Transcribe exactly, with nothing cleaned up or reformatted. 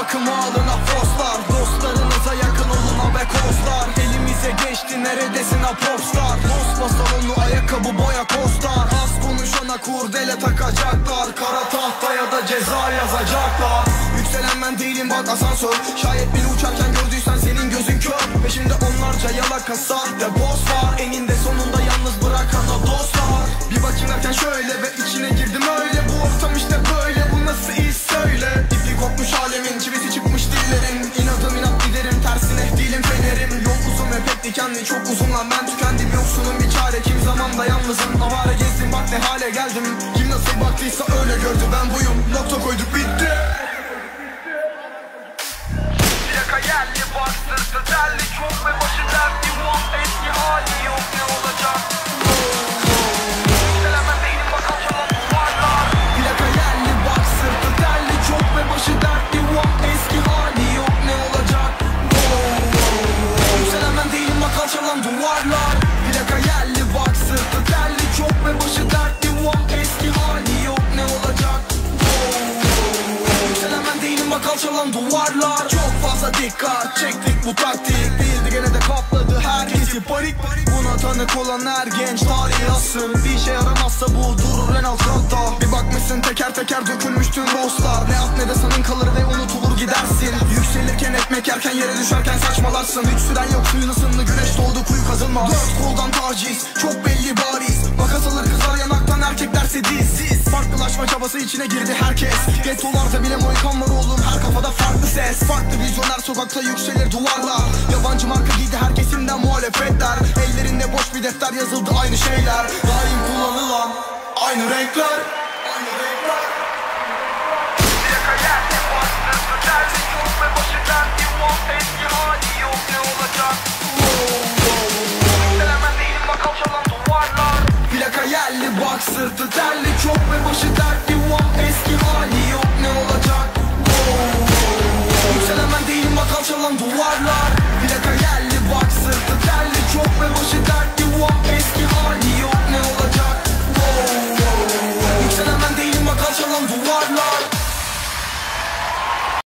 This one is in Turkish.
bakıma alın afoslar. Dostlarınıza yakın olun abekoslar. Elimize geçti neredesin ha popstar. Bosma salonlu ayakkabı boya kostar. Az konuşana kurdele takacaklar. Kara tahtaya da ceza yazacaklar. Yükselen ben değilim bak asansör. Şayet beni uçarken gördüysen senin gözün kör. Peşimde onlarca yalaka sahte boss var. Eninde sonunda yalnız bırakan o dostlar. Bir bakayım derken şöyle ve içine girdim öyle. Bu ortam işte böyle, bu nasıl iş söyle. İpi kopmuş alemin, çivisi çıkmış dillerin. İnadım inat giderim, tersine değilim fenerim. Yol uzun ve pek dikenli, çok uzun lan ben tükendim. Yoksunum bir çare, kim zaman da yalnızım. Avare gezdim bak ne hale geldim. Kim nasıl baktıysa öyle gördü, ben buyum. Nokta koyduk bitti. Plaka yerli bak sırtı derli, çok ve başı dertli. Ulan eski hali yok, ne olacak? Yükselemem değilim bak alçalan duvarlar. Plaka yerli bak sırtı derli, çok ve başı dertli. Ulan eski hali yok, ne olacak? Yükselemem değilim bak alçalan duvarlar. Plaka yerli bak sırtı derli, çok ve başı dertli. Ulan eski hali yok, ne olacak? Yükselemem değilim bak alçalan duvarlar. Çok fazla dikkat çektik bu taktik. Bildi gene de kapladı herkesi panik. Buna tanık olan her genç tarih yazsın. Bir işe yaramazsa bu durur en alt katta. Bir bakmışsın teker teker dökülmüş tüm dostlar. Ne at ne de sanın kalır ve unutulur gidersin. Yükselirken ekmek yerken yere düşerken saçmalarsın. Hiç süren yok suyun ısındı, güneş doğdu kuyu kazılmaz. Dört koldan taciz çok belli bariz. Makas alır kızlar yanaktan, erkeklerse dizsiz. Farklılaşma çabası içine girdi herkes. Gettolarda bile moykan var oğlum, her kafada farklı ses. Farklı vizyoner sokakta yükselir duvarlar. Yabancı marka giydi her kesimden muhalefetler. Ellerinde boş bir defter yazıldı aynı şeyler. Daim kullanılan aynı renkler. Aynı renkler. Plaka yerli bak sırtı derli, çok ve başı dertli.